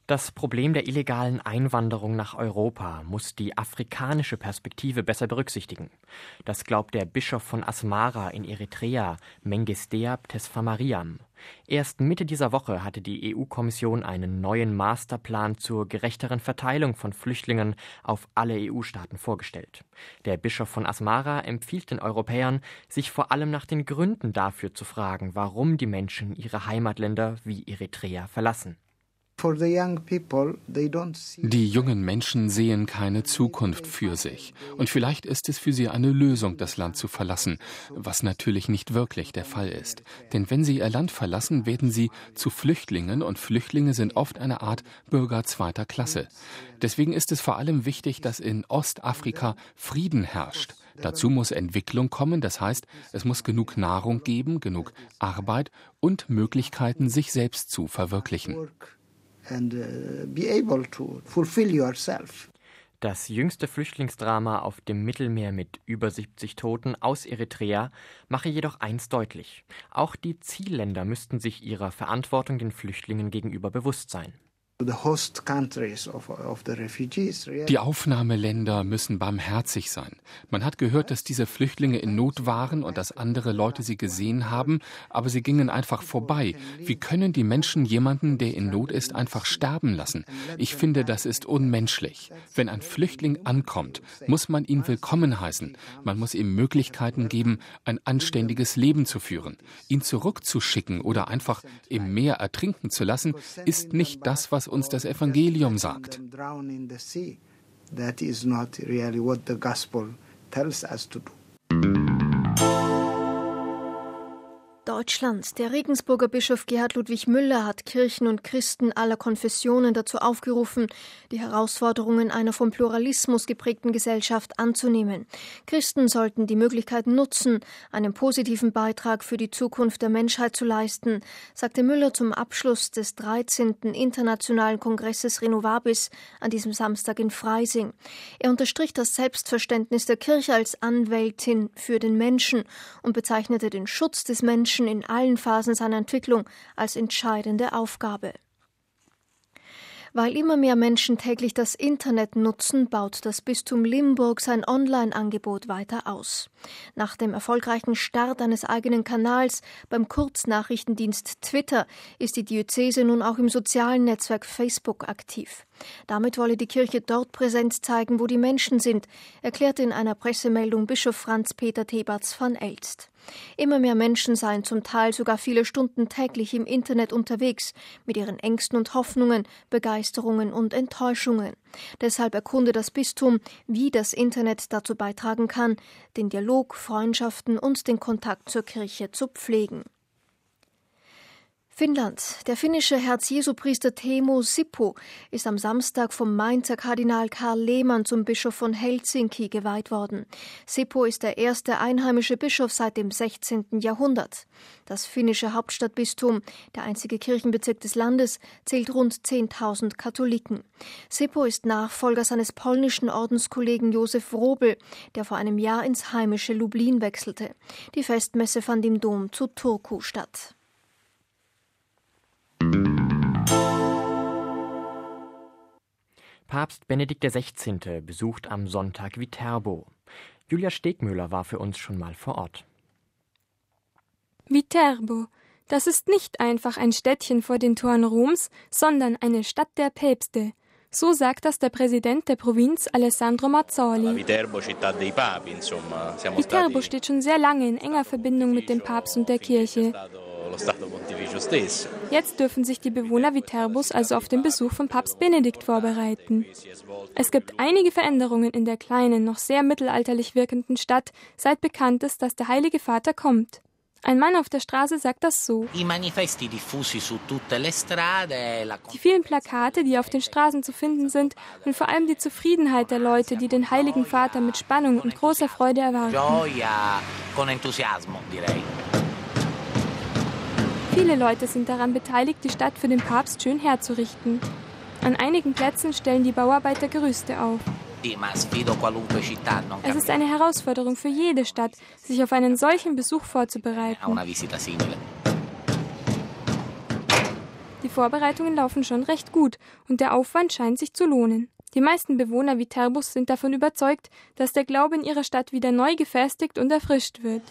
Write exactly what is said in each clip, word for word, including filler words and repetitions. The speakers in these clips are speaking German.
Das Problem der illegalen Einwanderung nach Europa muss die afrikanische Perspektive besser berücksichtigen. Das glaubt der Bischof von Asmara in Eritrea, Mengistu Tesfa Mariam. Erst Mitte dieser Woche hatte die E U-Kommission einen neuen Masterplan zur gerechteren Verteilung von Flüchtlingen auf alle E U-Staaten vorgestellt. Der Bischof von Asmara empfiehlt den Europäern, sich vor allem nach den Gründen dafür zu fragen, warum die Menschen ihre Heimatländer wie Eritrea verlassen. Die jungen Menschen sehen keine Zukunft für sich. Und vielleicht ist es für sie eine Lösung, das Land zu verlassen, was natürlich nicht wirklich der Fall ist. Denn wenn sie ihr Land verlassen, werden sie zu Flüchtlingen und Flüchtlinge sind oft eine Art Bürger zweiter Klasse. Deswegen ist es vor allem wichtig, dass in Ostafrika Frieden herrscht. Dazu muss Entwicklung kommen, das heißt, es muss genug Nahrung geben, genug Arbeit und Möglichkeiten, sich selbst zu verwirklichen. And, uh, be able to fulfill yourself. Das jüngste Flüchtlingsdrama auf dem Mittelmeer mit über siebzig Toten aus Eritrea mache jedoch eins deutlich: Auch die Zielländer müssten sich ihrer Verantwortung den Flüchtlingen gegenüber bewusst sein. Die Aufnahmeländer müssen barmherzig sein. Man hat gehört, dass diese Flüchtlinge in Not waren und dass andere Leute sie gesehen haben, aber sie gingen einfach vorbei. Wie können die Menschen jemanden, der in Not ist, einfach sterben lassen? Ich finde, das ist unmenschlich. Wenn ein Flüchtling ankommt, muss man ihn willkommen heißen. Man muss ihm Möglichkeiten geben, ein anständiges Leben zu führen. Ihn zurückzuschicken oder einfach im Meer ertrinken zu lassen, ist nicht das, was uns das Evangelium sagt. Deutschland. Der Regensburger Bischof Gerhard Ludwig Müller hat Kirchen und Christen aller Konfessionen dazu aufgerufen, die Herausforderungen einer vom Pluralismus geprägten Gesellschaft anzunehmen. Christen sollten die Möglichkeiten nutzen, einen positiven Beitrag für die Zukunft der Menschheit zu leisten, sagte Müller zum Abschluss des dreizehnten Internationalen Kongresses Renovabis an diesem Samstag in Freising. Er unterstrich das Selbstverständnis der Kirche als Anwältin für den Menschen und bezeichnete den Schutz des Menschen in allen Phasen seiner Entwicklung als entscheidende Aufgabe. Weil immer mehr Menschen täglich das Internet nutzen, baut das Bistum Limburg sein Online-Angebot weiter aus. Nach dem erfolgreichen Start eines eigenen Kanals beim Kurznachrichtendienst Twitter ist die Diözese nun auch im sozialen Netzwerk Facebook aktiv. Damit wolle die Kirche dort Präsenz zeigen, wo die Menschen sind, erklärte in einer Pressemeldung Bischof Franz Peter Thebarts van Elst. Immer mehr Menschen seien zum Teil sogar viele Stunden täglich im Internet unterwegs, mit ihren Ängsten und Hoffnungen, Begeisterungen und Enttäuschungen. Deshalb erkunde das Bistum, wie das Internet dazu beitragen kann, den Dialog, Freundschaften und den Kontakt zur Kirche zu pflegen. Finnland. Der finnische Herz-Jesu-Priester Teemu Sippo ist am Samstag vom Mainzer Kardinal Karl Lehmann zum Bischof von Helsinki geweiht worden. Sippo ist der erste einheimische Bischof seit dem sechzehnten Jahrhundert. Das finnische Hauptstadtbistum, der einzige Kirchenbezirk des Landes, zählt rund zehntausend Katholiken. Sippo ist Nachfolger seines polnischen Ordenskollegen Josef Wrobel, der vor einem Jahr ins heimische Lublin wechselte. Die Festmesse fand im Dom zu Turku statt. Papst Benedikt der Sechzehnte besucht am Sonntag Viterbo. Julia Stegmüller war für uns schon mal vor Ort. Viterbo, das ist nicht einfach ein Städtchen vor den Toren Roms, sondern eine Stadt der Päpste. So sagt das der Präsident der Provinz Alessandro Mazzoli. Viterbo steht schon sehr lange in enger Verbindung mit dem Papst und der Kirche. Jetzt dürfen sich die Bewohner Viterbos also auf den Besuch von Papst Benedikt vorbereiten. Es gibt einige Veränderungen in der kleinen, noch sehr mittelalterlich wirkenden Stadt, seit bekannt ist, dass der Heilige Vater kommt. Ein Mann auf der Straße sagt das so. Die vielen Plakate, die auf den Straßen zu finden sind, und vor allem die Zufriedenheit der Leute, die den Heiligen Vater mit Spannung und großer Freude erwarten. Viele Leute sind daran beteiligt, die Stadt für den Papst schön herzurichten. An einigen Plätzen stellen die Bauarbeiter Gerüste auf. Es ist eine Herausforderung für jede Stadt, sich auf einen solchen Besuch vorzubereiten. Die Vorbereitungen laufen schon recht gut und der Aufwand scheint sich zu lohnen. Die meisten Bewohner Viterbus sind davon überzeugt, dass der Glaube in ihrer Stadt wieder neu gefestigt und erfrischt wird.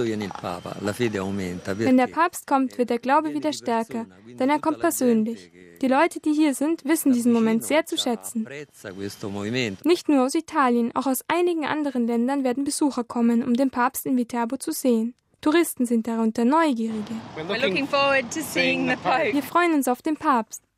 Wenn der Papst kommt, wird der Glaube wieder stärker, denn er kommt persönlich. Die Leute, die hier sind, wissen diesen Moment sehr zu schätzen. Nicht nur aus Italien, auch aus einigen anderen Ländern werden Besucher kommen, um den Papst in Viterbo zu sehen. Touristen sind darunter Neugierige. Wir freuen uns auf den Papst.